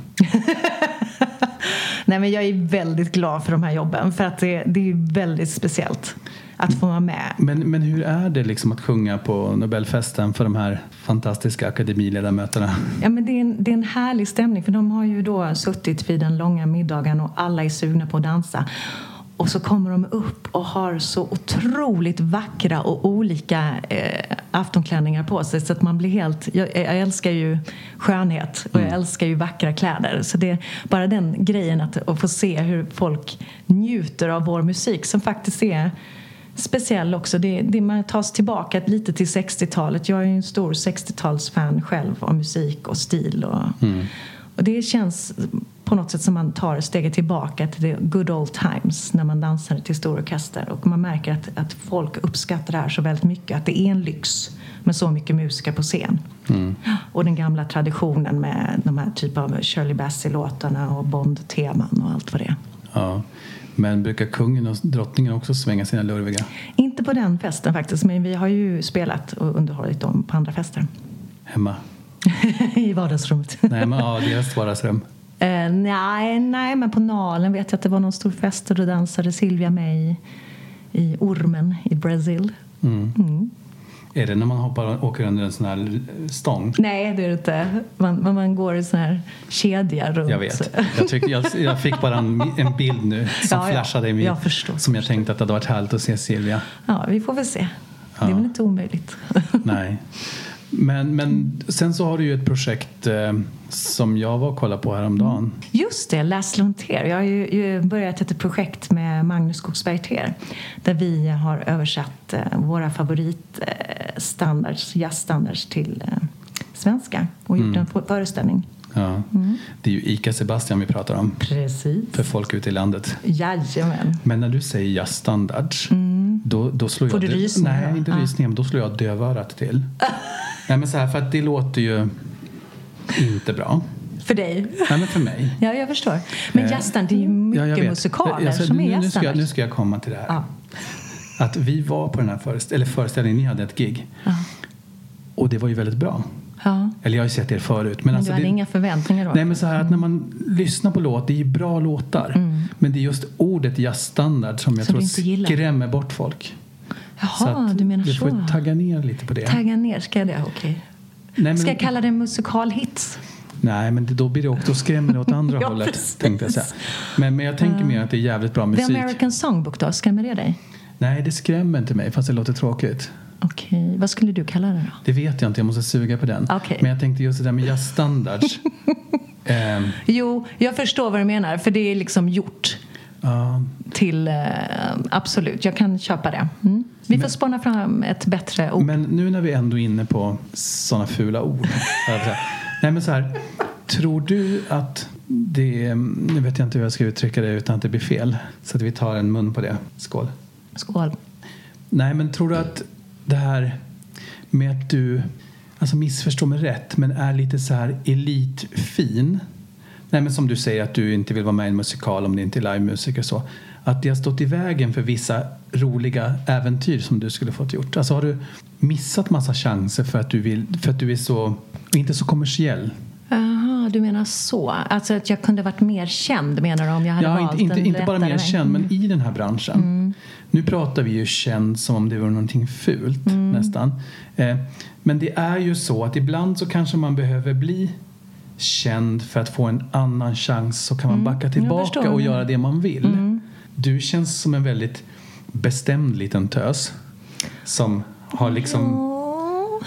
Nej, men jag är väldigt glad för de här jobben, för att det är väldigt speciellt att få vara med. Men hur är det liksom att sjunga på Nobelfesten för de här fantastiska akademiledamöterna? Ja, men det är en härlig stämning, för de har ju då suttit vid den långa middagen och alla är sugna på att dansa. Och så kommer de upp och har så otroligt vackra och olika aftonklänningar på sig. Så att man blir helt... Jag älskar ju skönhet och jag älskar ju vackra kläder. Så det är bara den grejen att få se hur folk njuter av vår musik, som faktiskt är speciell också. Man tas tillbaka lite till 60-talet. Jag är ju en stor 60-talsfan själv av musik och stil. Och det känns på något sätt som man tar steget tillbaka till the good old times när man dansar till stor orkester. Och man märker att folk uppskattar det här så väldigt mycket. Att det är en lyx med så mycket musiker på scen. Och den gamla traditionen med de här typ av Shirley Bassey-låtarna och Bond-teman och allt vad det är. Ja, men brukar kungen och drottningen också svänga sina lurviga? Inte på den festen faktiskt, men vi har ju spelat och underhållit dem på andra fester. Hemma? I vardagsrummet. Nej, men deras vardagsrum. Nej, men på Nalen vet jag att det var någon stor fest och då dansade Silvia med i Ormen i Brasil. Är det när man åker under en sån här stång? Nej, det är det inte. Man går i sån här kedja runt. Jag vet. Jag fick bara en bild nu som flashade i mig. Som jag tänkte att det hade varit härligt att se Silvia. Ja, vi får väl se. Det är väl inte omöjligt. Nej. Men sen så har du ju ett projekt som jag var och kollade på häromdagen. Just det, Laszlo Ter. Jag har ju börjat ett projekt med Magnus Skogsberg Ter, där vi har översatt våra jazzstandards till svenska och gjort en föreställning. Ja. Det är ju Ica Sebastian vi pratar om. Precis. För folk ute i landet. Jajamän. Men när du säger jazzstandards, då slår får jag... du rysningar? Nej, inte rysningar, men då slår jag dövörat till. Nej, men så här, för att det låter ju inte bra. För dig? Nej, men för mig. Ja, jag förstår. Men jazzstandard, det är ju mycket musikaler som är jazzstandard. Nu ska jag komma till det här. Att vi var på den här föreställningen, ni hade ett gig. Och det var ju väldigt bra. Ja. Eller jag har ju sett er förut. Men alltså du hade inga förväntningar då? Nej, men så här att när man lyssnar på låt, det är ju bra låtar. Men det är just ordet jazzstandard som jag tror skrämmer bort folk. Jaha, du menar så. Du får tagga ner lite på det. Tagga ner, ska jag det? Okej. Ska jag kalla det musikalhits? Nej, men då blir det också skrämmer åt andra hållet, precis. Tänkte jag säga. Men jag tänker mer att det är jävligt bra musik. The American Songbook då, skrämmer det dig? Nej, det skrämmer inte mig, fast det låter tråkigt. Okej, vad skulle du kalla det då? Det vet jag inte, jag måste suga på den. Men jag tänkte just det där med jazzstandards. Jo, jag förstår vad du menar, för det är liksom gjort till, absolut, jag kan köpa det. Vi får spåna fram ett bättre ord. Men nu när vi ändå är inne på sådana fula ord. Nej, men så här, tror du att det, nu vet jag inte hur jag ska uttrycka det utan att det blir fel. Så att vi tar en mun på det. Skål. Skål. Nej, men tror du att det här med att du, alltså missförstår mig rätt, men är lite så här elitfin. Nej, men som du säger att du inte vill vara med i en musikal om det inte är livemusik och så. Att det har stått i vägen för vissa roliga äventyr som du skulle fått gjort. Alltså har du missat massa chanser för att du är så, inte så kommersiell? Jaha, du menar så. Alltså att jag kunde varit mer känd, menar du, om jag hade valt inte bara mer känd, men i den här branschen. Nu pratar vi ju känd som om det var någonting fult nästan. Men det är ju så att ibland så kanske man behöver bli känd för att få en annan chans, så kan man backa tillbaka och göra det man vill. Du känns som en väldigt bestämd liten tös som har liksom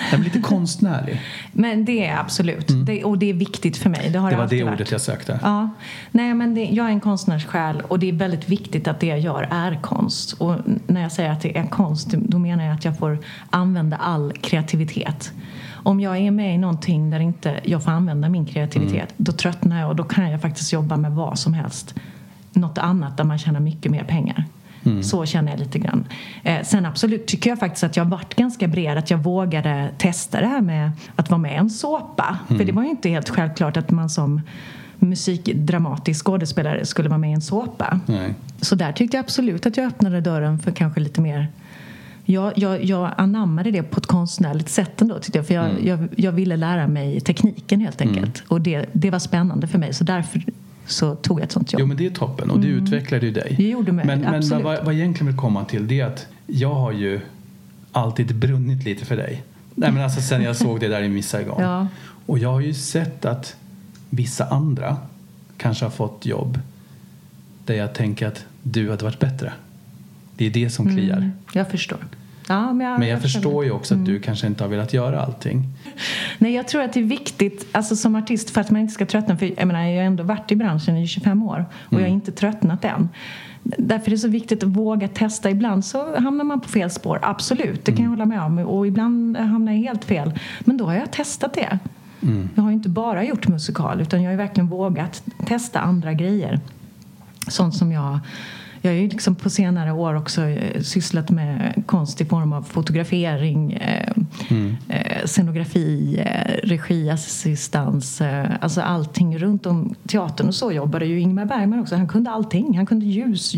Den är lite konstnärlig. Men det är absolut. Och det är viktigt för mig. Det var det ordet varit. Jag sökte. Ja. Nej, men jag är en konstnärssjäl och det är väldigt viktigt att det jag gör är konst. Och när jag säger att det är konst, då menar jag att jag får använda all kreativitet. Om jag är med i någonting där inte jag får använda min kreativitet, då tröttnar jag och då kan jag faktiskt jobba med vad som helst. Något annat där man tjänar mycket mer pengar. Så känner jag lite grann. Sen absolut tycker jag faktiskt att jag har varit ganska bred. Att jag vågade testa det här med att vara med i en såpa. För det var ju inte helt självklart att man som musikdramatisk skådespelare skulle vara med i en såpa. Nej. Så där tyckte jag absolut att jag öppnade dörren för kanske lite mer. Jag anammade det på ett konstnärligt sätt ändå, tyckte jag. För jag ville lära mig tekniken helt enkelt. Och det var spännande för mig. Så därför så tog jag ett sånt jobb. Jo, men det är toppen. Och det utvecklade ju dig. Det gjorde mig, men absolut. vad jag egentligen vill komma till, det är att jag har ju alltid brunnit lite för dig. Nej, men alltså sen jag såg det där i Miss Saigon. Ja. Och jag har ju sett att vissa andra kanske har fått jobb där jag tänker att du hade varit bättre. Det är det som kliar. Jag förstår. Ja, men jag förstår ju också att du kanske inte har velat göra allting. Nej, jag tror att det är viktigt, alltså som artist, för att man inte ska tröttna. För jag menar, jag har ändå varit i branschen i 25 år och jag har inte tröttnat än. Därför är det så viktigt att våga testa. Ibland så hamnar man på fel spår, absolut, det kan jag hålla med om. Och ibland hamnar jag helt fel. Men då har jag testat det. Jag har ju inte bara gjort musikal, utan jag har ju verkligen vågat testa andra grejer. Sånt som jag har ju liksom på senare år också sysslat med konst i form av fotografering, scenografi, regiassistans, alltså allting runt om teatern. Och så jobbade ju Ingmar Bergman också. Han kunde allting. Han kunde ljus.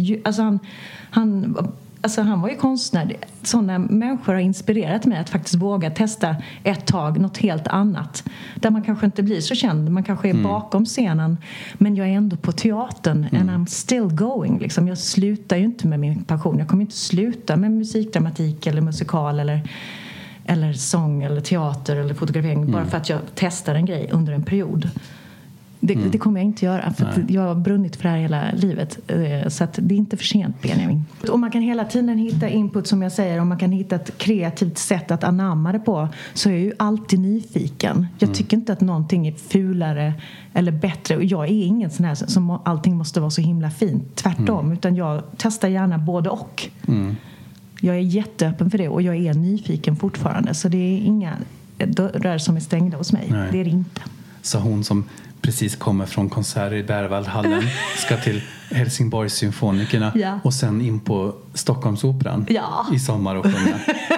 Han var ju konstnär. Sådana människor har inspirerat mig att faktiskt våga testa ett tag något helt annat. Där man kanske inte blir så känd. Man kanske är bakom scenen. Men jag är ändå på teatern. And I'm still going. Liksom. Jag slutar ju inte med min passion. Jag kommer inte sluta med musikdramatik eller musikal eller sång eller teater eller fotografering. Bara för att jag testar en grej under en period. Det kommer jag inte göra, för att jag har brunnit för det här hela livet. Så att det är inte för sent, Benjamin. Och man kan hela tiden hitta input, som jag säger. Och man kan hitta ett kreativt sätt att anamma det på. Så är jag ju alltid nyfiken. Jag tycker inte att någonting är fulare eller bättre. Och jag är ingen sån här som allting måste vara så himla fint. Tvärtom, utan jag testar gärna både och. Jag är jätteöppen för det och jag är nyfiken fortfarande. Så det är inga dörrar som är stängda hos mig. Nej. Det är det inte. Så hon som precis kommer från konserter i Berwaldhallen ska till Helsingborgs symfonikerna och sen in på Stockholmsoperan i sommar och sjunga.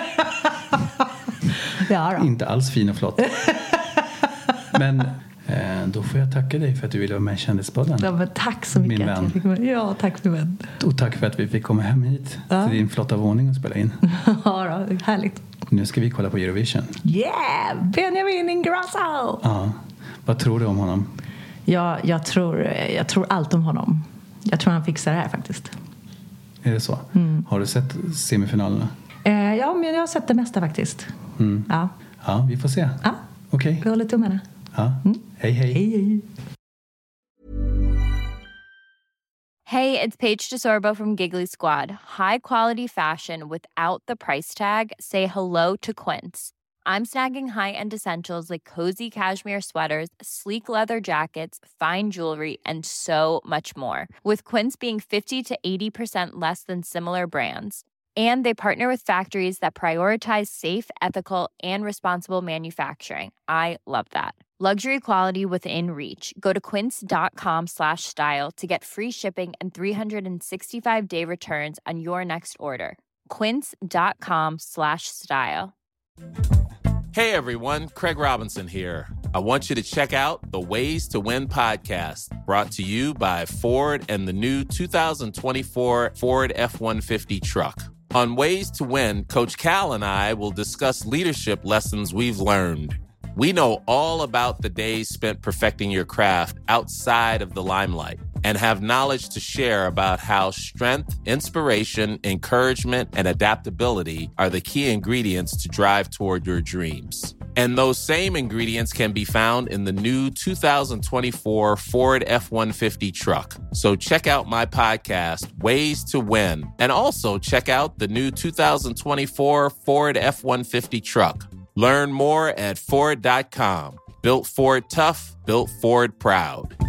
Inte alls fin och flott. Men då får jag tacka dig för att du ville vara med i Kändispodden. Ja, men tack så mycket. Min vän. Ja, tack du vän. Och tack för att vi fick komma hem hit till din flotta våning och spela in. Ja, då, härligt. Nu ska vi kolla på Eurovision. Yeah! Benjamin Ingrosso! Ja. Vad tror du om honom? Ja, jag tror allt om honom. Jag tror han fixar det här faktiskt. Är det så? Har du sett semifinalerna? Ja, men jag har sett det mesta faktiskt. Ja, vi får se. Ja. Okej. Vi håller tummarna. Ja. Hej, hej. Hej, hej. Hey, it's Paige DeSorbo from Giggly Squad. High quality fashion without the price tag. Say hello to Quince. I'm snagging high-end essentials like cozy cashmere sweaters, sleek leather jackets, fine jewelry, and so much more. With Quince being 50 to 80% less than similar brands. And they partner with factories that prioritize safe, ethical, and responsible manufacturing. I love that. Luxury quality within reach. Go to quince.com/style to get free shipping and 365-day returns on your next order. Quince.com/style. Hey everyone, Craig Robinson here. I want you to check out the Ways to Win podcast, brought to you by Ford and the new 2024 Ford F-150 truck. On Ways to Win, Coach Cal and I will discuss leadership lessons we've learned. We know all about the days spent perfecting your craft outside of the limelight and have knowledge to share about how strength, inspiration, encouragement, and adaptability are the key ingredients to drive toward your dreams. And those same ingredients can be found in the new 2024 Ford F-150 truck. So check out my podcast, Ways to Win, and also check out the new 2024 Ford F-150 truck. Learn more at Ford.com. Built Ford tough, built Ford proud.